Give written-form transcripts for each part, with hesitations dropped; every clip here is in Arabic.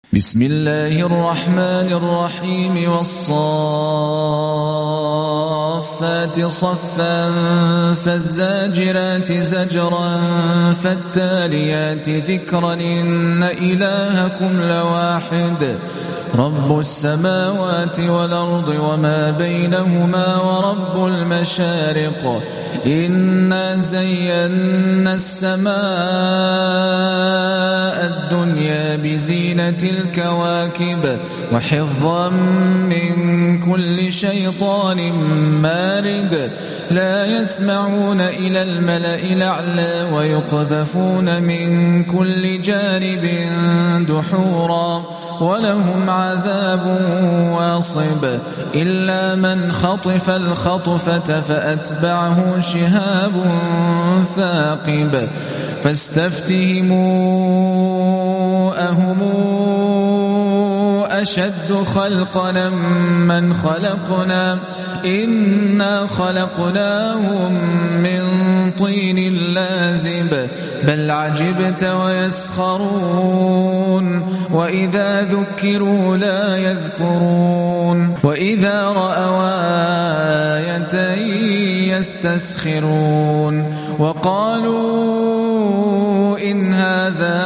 بسم الله الرحمن الرحيم والصافات صفا فالزاجرات زجرا فالتاليات ذكرا إن إلهكم لواحد رب السماوات والأرض وما بينهما ورب المشارق إنا زينا السماء الدنيا بزينة الكواكب وحفظا من كل شيطان مارد لا يسمعون إلى الملأ الأعلى ويقذفون من كل جانب دحورا ولهم عذاب واصب إلا من خطف الخطفة فأتبعه شهاب ثاقب فاستفتهموا أهم أشد خلقنا من خلقنا إنا خلقناهم من طين لازب بل عجبت ويسخرون وإذا ذكروا لا يذكرون وإذا رأوا آية يستسخرون وقالوا إن هذا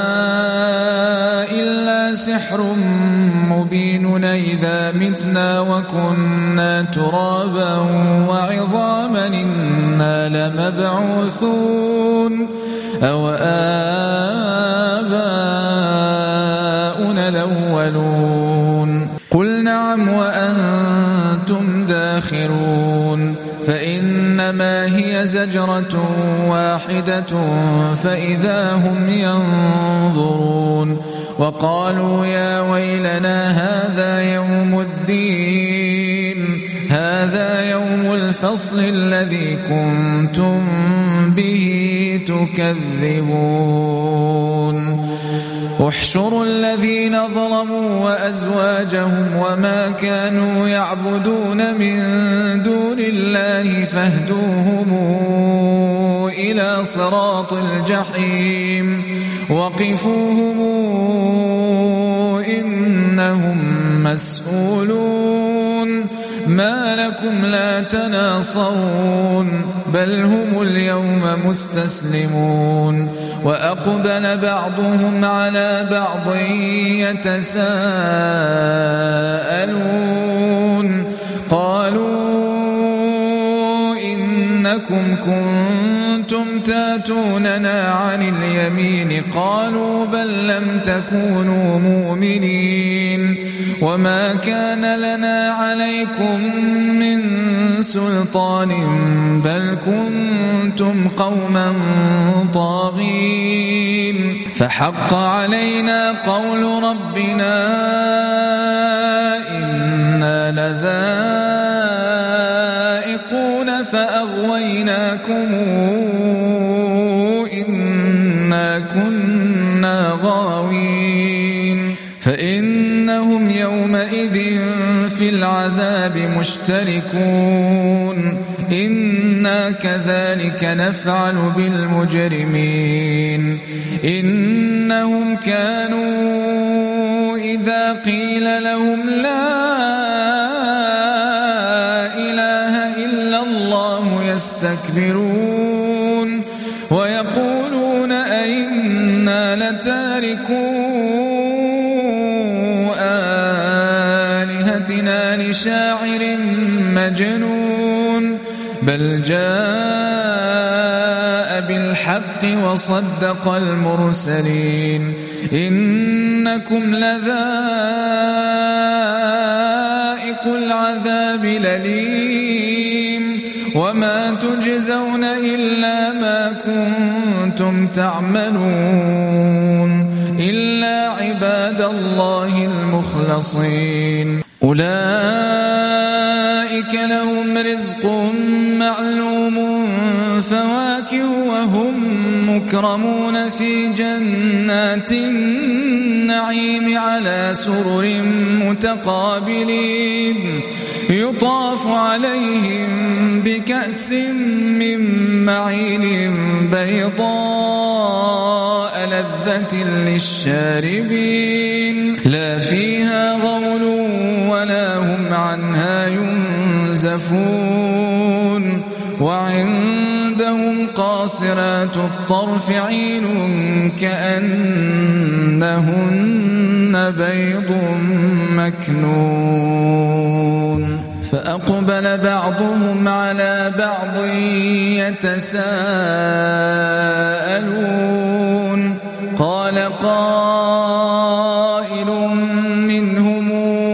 إلا سحر مبين إذا متنا وكنا ترابا وعظاما إنا لمبعوثون أو آباؤنا الأولون قل نعم وأنتم داخرون فإنما هي زجرة واحدة فإذا هم ينظرون وقالوا يا ويلنا هذا يوم الدين هذا يوم الفصل الذي كنتم به تكذبون احشروا الذين ظلموا وأزواجهم وما كانوا يعبدون من دون الله فاهدوهم إلى صراط الجحيم وقفوهم إنهم مسؤولون ما لكم لا تناصرون بل هم اليوم مستسلمون وأقبل بعضهم على بعض يتساءلون قالوا إنكم كنتم تاتوننا عن اليمين قالوا بل لم تكونوا مؤمنين وما كان لنا عليكم من سلطان بل كنتم قوما طاغين فحق علينا قول ربنا إنا لذائقون فأغويناكم إنا كنا غاوين فإنهم يومئذ في العذاب مشتركون إنا كذلك نفعل بالمجرمين إنهم كانوا إذا قيل لهم لا إله إلا الله يستكبرون ويقولون أئنا لتاركو آلهتنا لشاعر مجنون بل جاء بالحق وصدق المرسلين إنكم لذائق العذاب الأليم وما تجزون إلا ما كنتم تعملون إلا عباد الله المخلصين أولئك لهم رزق معلوم فواكه وهم مكرمون في جنات النعيم على سرر متقابلين يطاف عليهم بكأس من معين بيضاء لذة للشاربين فيها غول ولا هم عنها ينزفون وعندهم قاصرات الطرف عين كأنهن بيض مكنون فأقبل بعضهم على بعض يتساءلون قال قائل منهم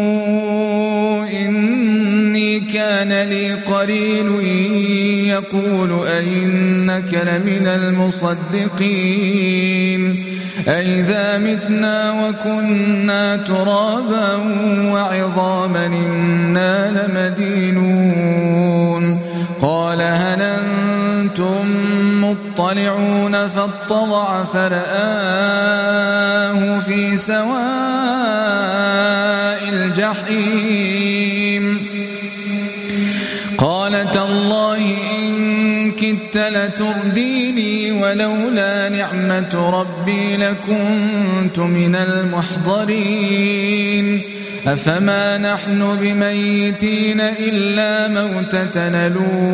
إني كان لي قرين يقول أئنك لمن المصدقين أئذا متنا وكنا ترابا وعظاما إنا لمدينون قال هل أنتم مطلعون فاطلع فرآه في سواء الجحيم قال تالله إن كدت لترديني ولولا نعمة ربي لكنت من المحضرين أفما نحن بميتين إلا موتتنا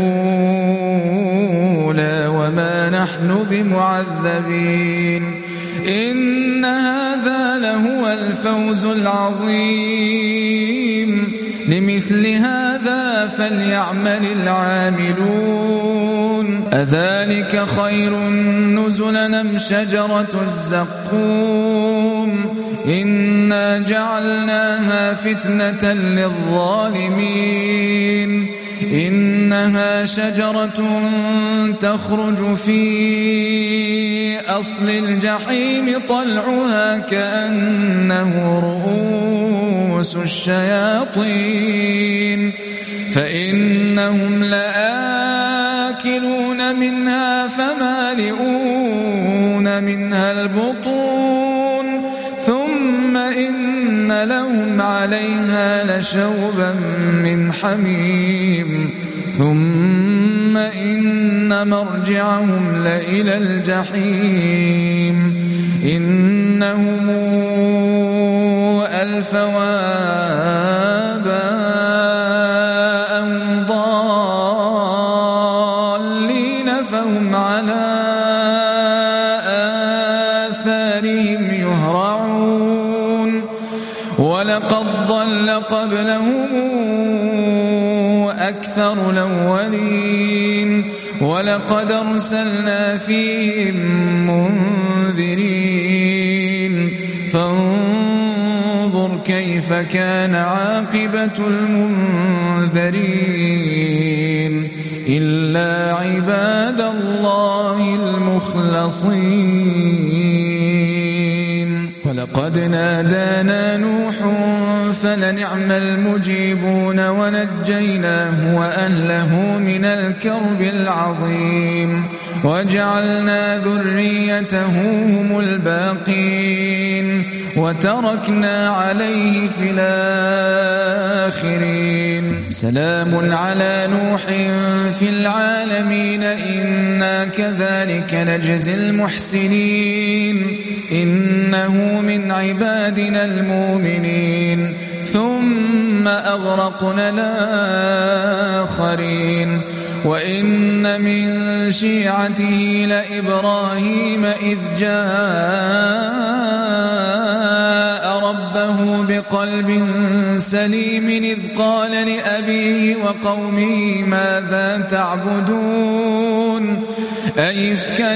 الأولى وما نحن بمعذبين إن هذا لهو الفوز العظيم لمثل هذا فليعمل العاملون أذلك خير نزلا أم شجرة الزقوم إنا جعلناها فتنة للظالمين إنها شجرة تخرج في أصل الجحيم طلعها كأنه رؤوس الشياطين فإنهم لآكلون منها فمالئون منها البطون ثم إن لهم عليها لشوبا من حميم ثم إن مرجعهم لإلى الجحيم إنهم ألفوا آباءهم ضالين فهم على آثارهم يهرعون ولقد ضل قبلهم أكثر الأولين ولقد أرسلنا فيهم منذرين فانظر كيف كان عاقبة المنذرين إلا عباد الله المخلصين ولقد نادانا نوح فلنعم المجيبون ونجيناه وأهله من الكرب العظيم وجعلنا ذريته هم الباقين وتركنا عليه في الآخرين سلام على نوح في العالمين إنا كذلك نجزي المحسنين إنه من عبادنا المؤمنين ثم أغرقنا الآخرين وإن من شيعته لإبراهيم إذ جاء ربه بقلب سليم إذ قال لأبيه وقومه ماذا تعبدون أئفكا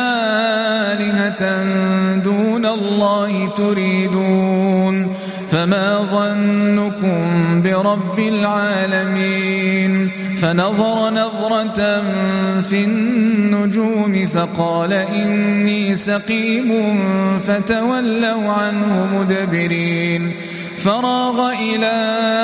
آلهة دون الله تريدون فما ظنكم برب العالمين فنظر نظرة في النجوم فقال إني سقيم فتولوا عنه مدبرين فراغ إلى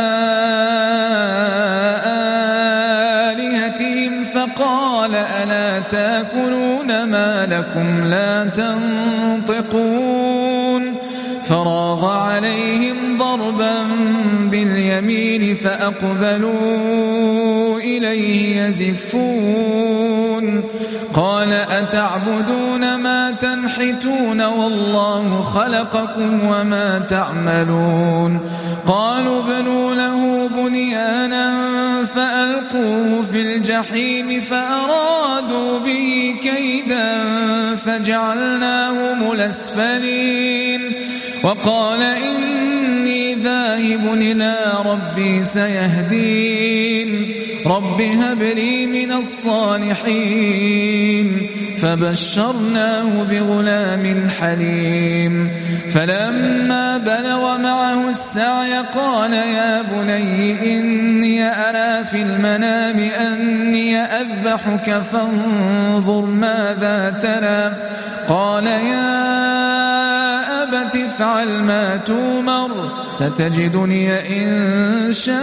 آلهتهم فقال ألا تأكلون ما لكم لا تنطقون فراغ عليهم ضربا ضربا باليمين فأقبلوا إليه يزفون قال أتعبدون ما تنحتون والله خلقكم وما تعملون قالوا ابنوا له بنيانا فألقوه في الجحيم فأرادوا به كيدا فجعلناهم الأسفلين وقال إني ذاهب إلى ربي سيهدين رب هب لي من الصالحين فبشرناه بغلام حليم فلما بلغ معه السعي قال يا بني إني أرى في المنام أني أذبحك فانظر ماذا ترى قال يا أبت افعل ما تؤمر ستجدني إن شاء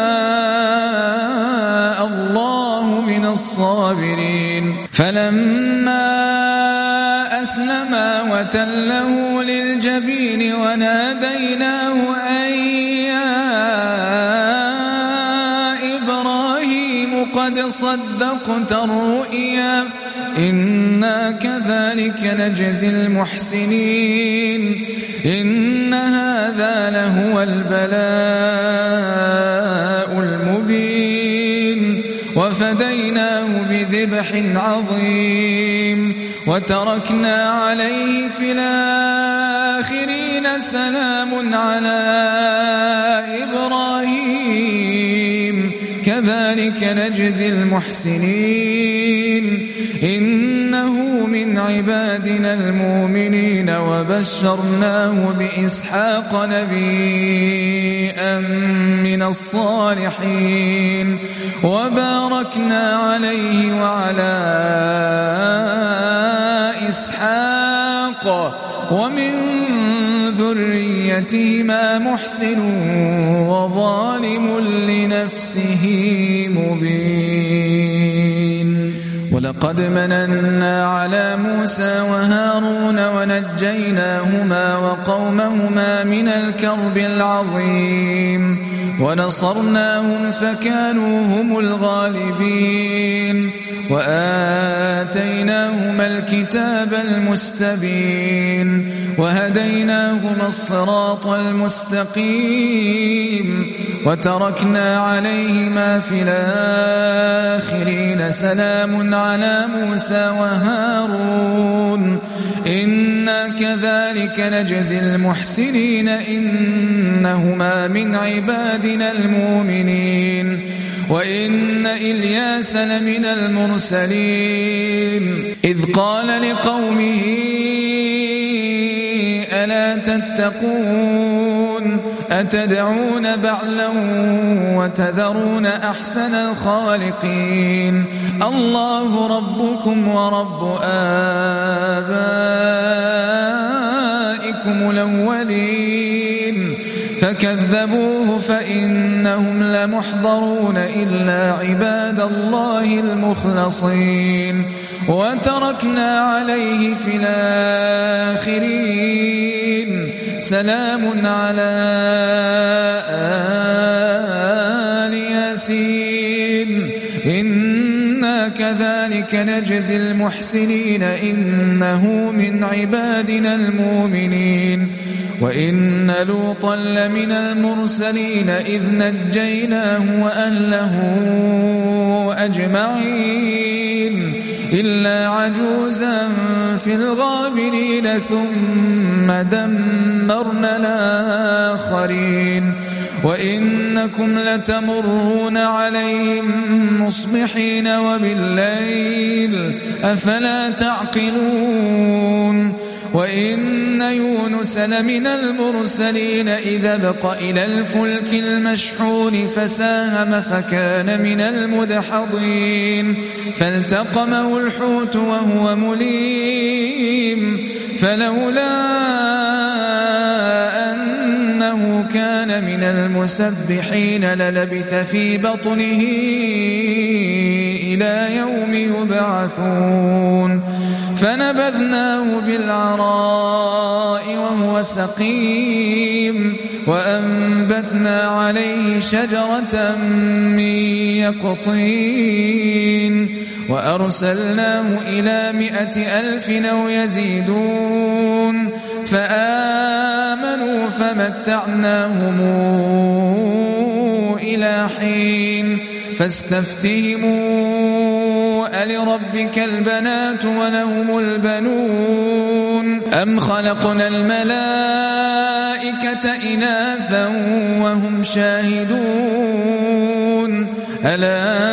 الله من الصابرين فلما أسلما وتله للجبين وناديناه أن يا إبراهيم قد صدقت الرؤيا إنا كذلك نجزي المحسنين إن هذا لهو البلاء المبين وفديناه بذبح عظيم وتركنا عليه في الآخرين سلام على إبراهيم كذلك نجزي المحسنين إنه من عبادنا المؤمنين وبشرناه بإسحاق نبيا من الصالحين وباركنا عليه وعلى إسحاق ومن ذريتهما محسن وظالم لنفسه مبين ولقد مننا على موسى وهارون ونجيناهما وقومهما من الكرب العظيم ونصرناهم فكانوا هم الغالبين وآتيناهما الكتاب المستبين وهديناهما الصراط المستقيم وتركنا عليهما في الآخرين سلام على موسى وهارون إنا كذلك نجزي المحسنين إنهما من عبادنا المؤمنين وإن إلياس لمن المرسلين إذ قال لقومه ألا تتقون أتدعون بعلا وتذرون أحسن الخالقين الله ربكم ورب آبائكم الأولين فكذبوه فإنهم لمحضرون إلا عباد الله المخلصين وتركنا عليه في الآخرين سلام على آل ياسين إنا كذلك نجزي المحسنين إنه من عبادنا المؤمنين وإن لوطا لمن المرسلين إذ نجيناه وأهله أجمعين إلا عجوزا في الغابرين ثم دمرنا الآخرين وإنكم لتمرون عليهم مصبحين وبالليل أفلا تعقلون وإن يونس لمن المرسلين إذا بق إلى الفلك المشحون فساهم فكان من المدحضين فالتقمه الحوت وهو مليم فلولا أنه كان من المسبحين للبث في بطنه إلى يوم يبعثون فنبذناه بالعراء وهو سقيم وأنبتنا عليه شجرة من يقطين وأرسلناه إلى 100,000 أو يزيدون فآمنوا فمتعناهم إلى حين فاستفتهموا ألربك البنات ولهم البنون أم خلقنا الملائكة إناثا وهم شاهدون ألا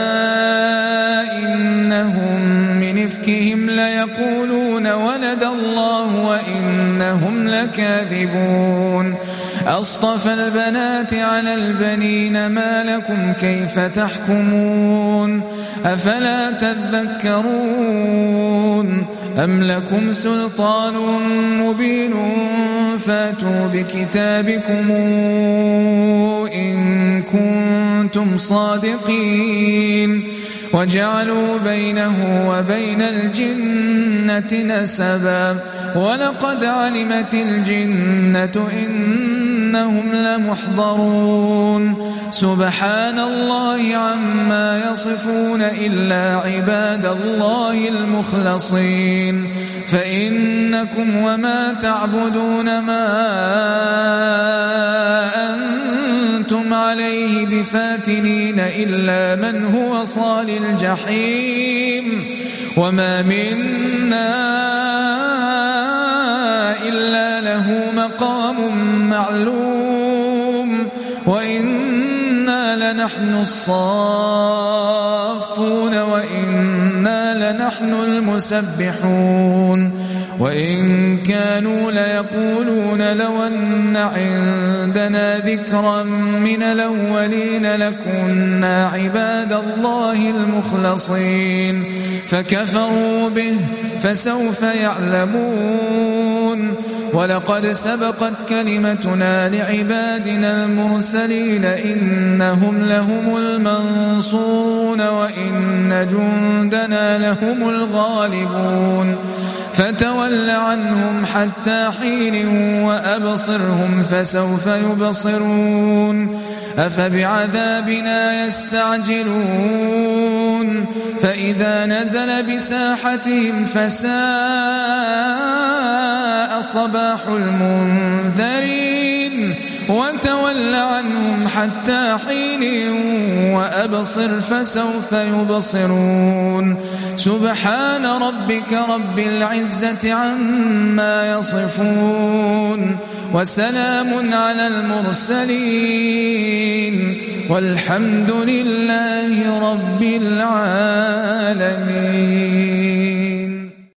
إنهم من إفكهم ليقولون ولد الله وإنهم لكاذبون أصطفى البنات على البنين ما لكم كيف تحكمون أفلا تذكرون أم لكم سلطان مبين فاتوا بكتابكم إن كنتم صادقين وجعلوا بينه وبين الجنة نسبا ولقد علمت الجنة إنهم لمحضرون سبحان الله عما يصفون إلا عباد الله المخلصين فإنكم وما تعبدون ما أنتم عليه بفاتنين إلا من هو صال الجحيم وما منا إلا له مقام معلوم وإنا لنحن الصافون وإنا لنحن المسبحون وإن كانوا ليقولون لو أن عندنا ذكرا من الأولين لكنا عباد الله المخلصين فكفروا به فسوف يعلمون ولقد سبقت كلمتنا لعبادنا المرسلين إنهم لهم المنصورون وإن جندنا لهم الغالبون فتول عنهم حتى حين وأبصرهم فسوف يبصرون أفبعذابنا يستعجلون فإذا نزل بساحتهم فساء صباح المنذرين وتول عنهم حتى حين وأبصر فسوف يبصرون سبحان ربك رب العزة عما يصفون وسلام على المرسلين والحمد لله رب العالمين.